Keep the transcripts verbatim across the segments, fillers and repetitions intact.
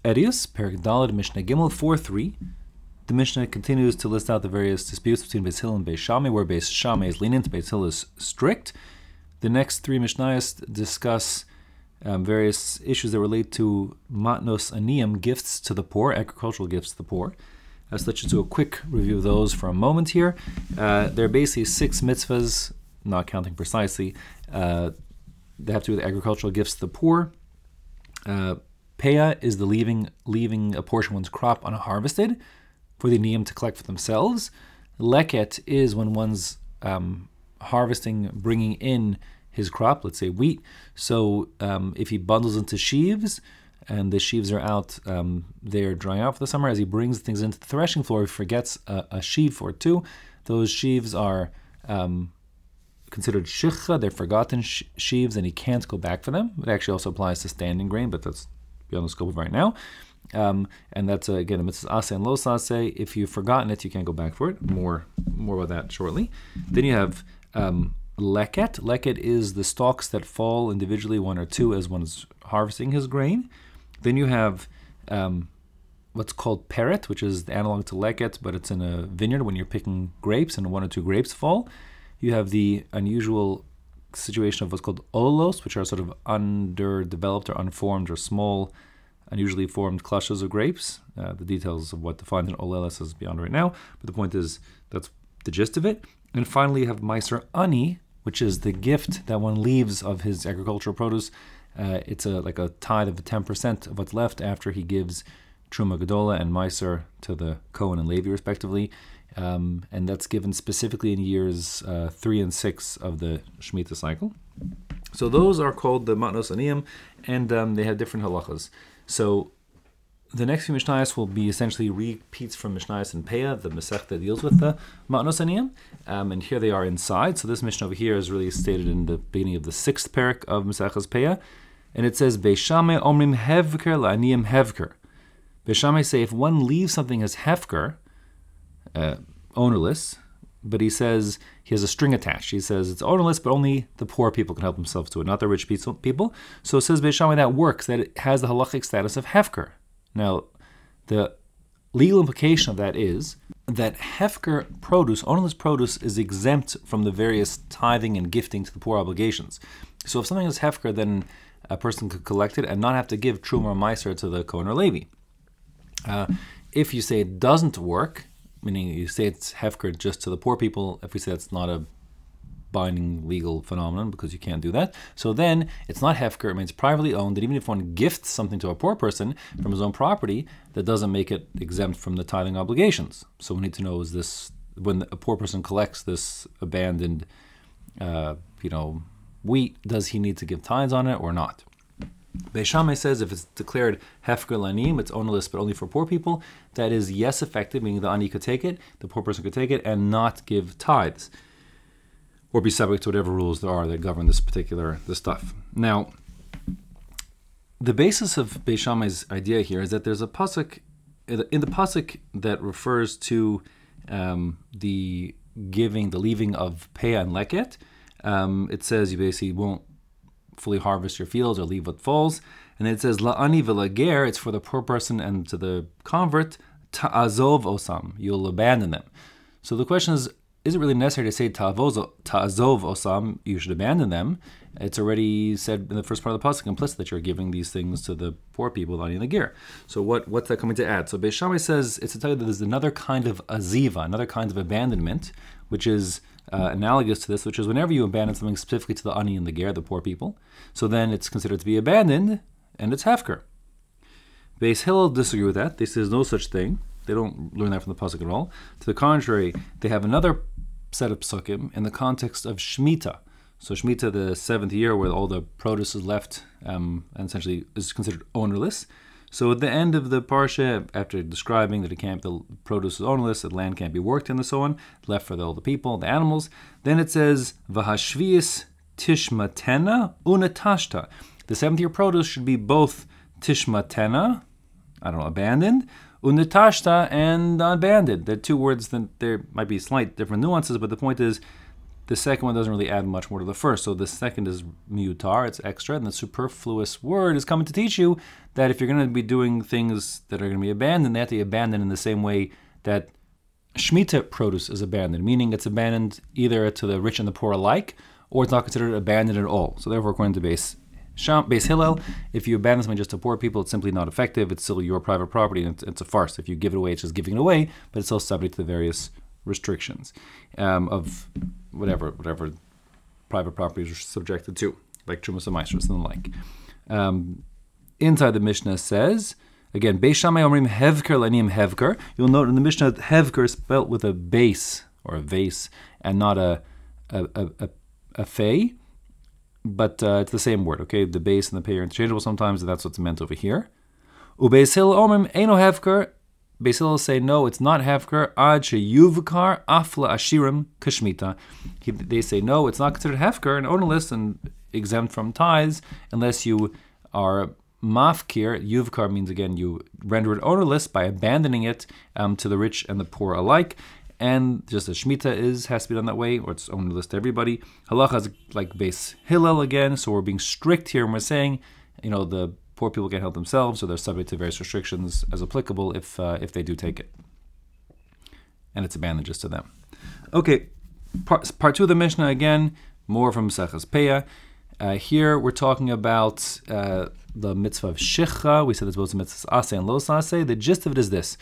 Edius, Perik Daled, Mishnah Gimel four three. The Mishnah continues to list out the various disputes between Beis Hillel and Beis Shammai, where Beis Shammai is lenient, Beis Hillel is strict. The next three Mishnayos discuss um, various issues that relate to matnos aniyim, gifts to the poor, agricultural gifts to the poor. Uh, so let's just do a quick review of those for a moment here. Uh, there are basically six mitzvahs, not counting precisely. Uh, they have to do with agricultural gifts to the poor. Uh, Peah is the leaving leaving a portion of one's crop unharvested for the aniyim to collect for themselves. Leket is when one's um, harvesting, bringing in his crop, let's say wheat. So um, if he bundles into sheaves, and the sheaves are out, um, they're drying out for the summer. As he brings things into the threshing floor, he forgets a, a sheaf or two. Those sheaves are um, considered shichcha, they're forgotten sh- sheaves, and he can't go back for them. It actually also applies to standing grain, but that's beyond the scope of right now. Um, and that's, uh, again, a mitzvah aseh and lo aseh. If you've forgotten it, you can't go back for it. More more about that shortly. Then you have um, leket. Leket is the stalks that fall individually, one or two, as one is harvesting his grain. Then you have um, what's called peret, which is the analog to leket, but it's in a vineyard when you're picking grapes and one or two grapes fall. You have the unusual situation of what's called olos, which are sort of underdeveloped or unformed or small, unusually formed clusters of grapes. Uh, the details of what defines an olelos is beyond right now, but the point is that's the gist of it. And finally, you have Meiser Ani, which is the gift that one leaves of his agricultural produce. Uh, it's a like a tithe of ten percent of what's left after he gives Truma Gedola and Meiser to the Cohen and Levi, respectively. Um, and that's given specifically in years uh, three and six of the Shemitah cycle. So those are called the Matnos Aniyim, and um, they have different halachas. So the next few Mishnayos will be essentially repeats from Mishnayos and Peah, the Masech that deals with the Matnos Aniyim. Um, and here they are inside. So this Mishnah over here is really stated in the beginning of the sixth parak of Maseches Peah. And it says, Beis Shammai omrim hevker la'aniyim hevker. Beis Shammai say if one leaves something as hefker, uh, ownerless, but he says he has a string attached. He says it's ownerless, but only the poor people can help themselves to it, not the rich people. So it says Beis Shammai that works, that it has the halachic status of hefker. Now, the legal implication of that is that hefker produce, ownerless produce, is exempt from the various tithing and gifting to the poor obligations. So if something is hefker, then a person could collect it and not have to give Truma or Meiser to the Cohen or Levi. Uh, if you say it doesn't work, meaning you say it's hefker just to the poor people, if we say it's not a binding legal phenomenon because you can't do that, so then it's not hefker, it means privately owned, that even if one gifts something to a poor person from his own property, that doesn't make it exempt from the tithing obligations. So we need to know, is this, when a poor person collects this abandoned, uh, you know, wheat, does he need to give tithes on it or not? Beis Shammai says if it's declared hefker l'aniyim, it's ownerless but only for poor people, that is yes effective, meaning the ani could take it, the poor person could take it, and not give tithes, or be subject to whatever rules there are that govern this particular this stuff. Now, the basis of Beis Shammai's idea here is that there's a pasuk in the pasuk that refers to um, the giving, the leaving of peah and leket. Um, it says you basically won't fully harvest your fields or leave what falls. And then it says, la'ani v'lager, it's for the poor person and to the convert, ta'azov osam, you'll abandon them. So the question is, is it really necessary to say ta'azov osam, you should abandon them? It's already said in the first part of the pasuk, implicit, that you're giving these things to the poor people, la'ani v'lager. So what, what's that coming to add? So Beis Shammai says, it's to tell you that there's another kind of aziva, another kind of abandonment, which is Uh, analogous to this, which is whenever you abandon something specifically to the ani and the ger, the poor people, so then it's considered to be abandoned, and it's hefker. Beis Hillel disagree with that. They say there's no such thing. They don't learn that from the pasuk at all. To the contrary, they have another set of psukim in the context of Shemitah. So Shemitah, the seventh year where all the produce is left, um, and essentially is considered ownerless. So at the end of the parsha, after describing that it can't, the produce is ownerless, that land can't be worked in and so on, left for the, all the people, the animals, then it says, V'hashvius tishmatena unatashta. The seventh year produce should be both tishmatena, I don't know, abandoned, unatashta, and abandoned. They're two words that there might be slight different nuances, but the point is, the second one doesn't really add much more to the first. So the second is miutar, it's extra, and the superfluous word is coming to teach you that if you're going to be doing things that are going to be abandoned, they have to be abandoned in the same way that Shemitah produce is abandoned, meaning it's abandoned either to the rich and the poor alike, or it's not considered abandoned at all. So therefore, according to base Sham, base Hillel, if you abandon something just to poor people, it's simply not effective. It's still your private property, and it's, it's a farce. If you give it away, it's just giving it away, but it's still subject to the various restrictions um, of whatever whatever private properties are subjected to, like Trumas and Maestros and the like. Um, inside the Mishnah says, again, Beis Shammai Omrim Hevker Lanim Hevker. You'll note in the Mishnah, Hevker is spelt with a base or a vase and not a a a, a, a fey, but uh, it's the same word. Okay, the base and the pay are interchangeable sometimes, and that's what's meant over here. Ubeis Hillel Omrim Eino Hevker. Beis Hillel say no, it's not Hefker. Ad sheyuvkar afla ashirim kashmita. They say no, it's not considered Hefker and ownerless and exempt from tithes unless you are mafkir. Yuvkar means again you render it ownerless by abandoning it um, to the rich and the poor alike. And just as Shemitah is has to be done that way, or it's ownerless to everybody. Halacha is like Beis Hillel again, so we're being strict here, and we're saying, you know, the poor people can't help themselves, so they're subject to various restrictions as applicable if uh, if they do take it. And it's advantageous to them. Okay, part, part two of the Mishnah again, more from Maseches Peah. Uh, here we're talking about uh, the mitzvah of Shicha. We said it's both the mitzvahs Aseh and Lo Aseh. The gist of it is this.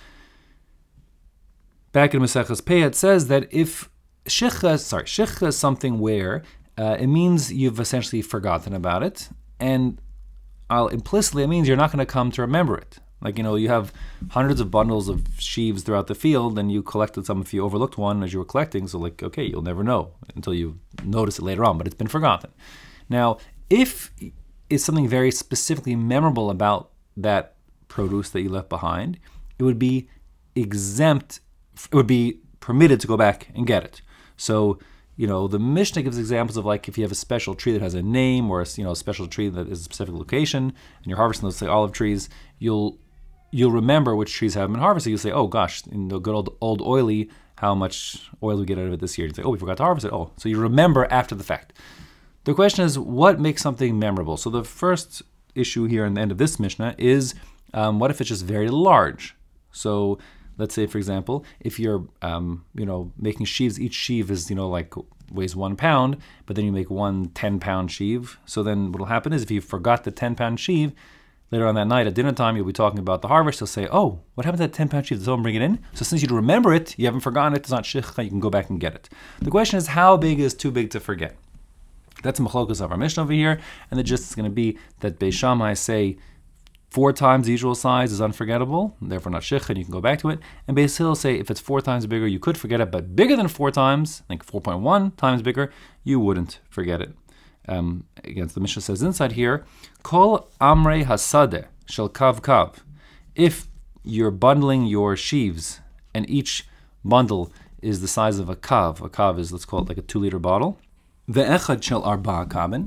Back in Maseches Peah, it says that if Shicha, sorry, Shicha is something where uh, it means you've essentially forgotten about it, and I'll, implicitly it means you're not going to come to remember it. Like, you know, you have hundreds of bundles of sheaves throughout the field, and you collected some if you overlooked one as you were collecting, so like, okay, you'll never know until you notice it later on, but it's been forgotten. Now, if it's something very specifically memorable about that produce that you left behind, it would be exempt, it would be permitted to go back and get it. So, you know, the Mishnah gives examples of like if you have a special tree that has a name, or a, you know, a special tree that is a specific location, and you're harvesting those, say, olive trees, you'll you'll remember which trees have been harvested. You'll say, oh gosh, in the good old old oily, how much oil we get out of it this year. You say, oh, we forgot to harvest it. Oh, so you remember after the fact. The question is, what makes something memorable? So the first issue here in the end of this Mishnah is, um, what if it's just very large? So let's say, for example, if you're, um, you know, making sheaves, each sheave is, you know, like weighs one pound, but then you make one ten-pound sheave. So then what will happen is if you forgot the ten-pound sheave, later on that night at dinner time, you'll be talking about the harvest. You'll say, oh, what happened to that ten-pound sheave? Did someone bring it in? So since you remember it, you haven't forgotten it, it's not shichcha, you can go back and get it. The question is, how big is too big to forget? That's a machlokas of our Mishnah over here, and the gist is going to be that Beis Shammai say four times the usual size is unforgettable, therefore not shich, and you can go back to it. And Beis Hillel say if it's four times bigger, you could forget it, but bigger than four times, like four point one times bigger, you wouldn't forget it. Um, again, the Mishnah says inside here, Kol amrei hasadeh shel kav kav. If you're bundling your sheaves, and each bundle is the size of a kav, a kav is, let's call it like a two-liter bottle, ve'echad shel arba kabin,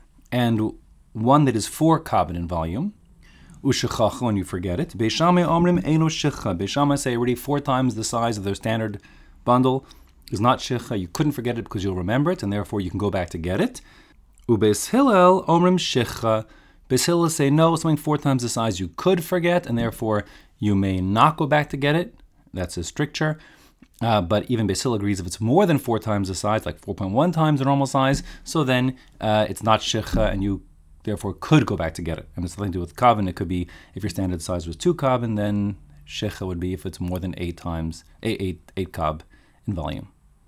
and one that is four kabin in volume, ushechacha, when you forget it. Beis Shammai omrim eino shecha. Beis Shammai say already four times the size of their standard bundle is not shecha. You couldn't forget it because you'll remember it, and therefore you can go back to get it. Ubeis Hillel omrim shecha. Beis Hillel say no, something four times the size you could forget, and therefore you may not go back to get it. That's a stricture. Uh, but even Beis Hillel agrees if it's more than four times the size, like four point one times the normal size, so then uh, it's not shecha, and you therefore could go back to get it. And it's nothing to do with kavin. It could be if your standard size was two kavin, then shecha would be if it's more than eight times, eight, eight, eight kab in volume.